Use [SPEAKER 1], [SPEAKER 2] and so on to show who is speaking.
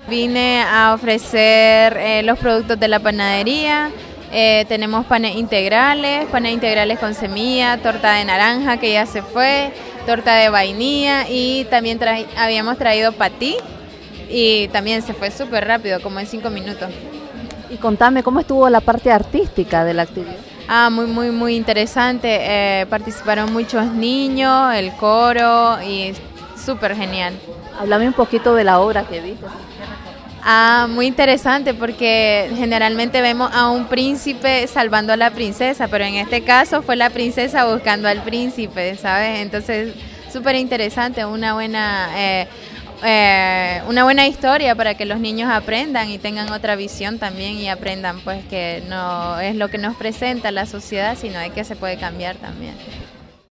[SPEAKER 1] Vine a ofrecer los productos de la panadería. Tenemos panes integrales con semilla, torta de naranja que ya se fue, torta de vainilla y también habíamos traído patí y también se fue súper rápido, como en 5 minutos.
[SPEAKER 2] Y contame, ¿cómo estuvo la parte artística de la actividad?
[SPEAKER 1] Muy interesante. Participaron muchos niños, el coro y súper genial.
[SPEAKER 2] Háblame un poquito de la obra que viste.
[SPEAKER 1] Muy interesante porque generalmente vemos a un príncipe salvando a la princesa, pero en este caso fue la princesa buscando al príncipe, ¿sabes? Entonces, súper interesante, una buena historia para que los niños aprendan y tengan otra visión también y aprendan pues que no es lo que nos presenta la sociedad, sino de que se puede cambiar también.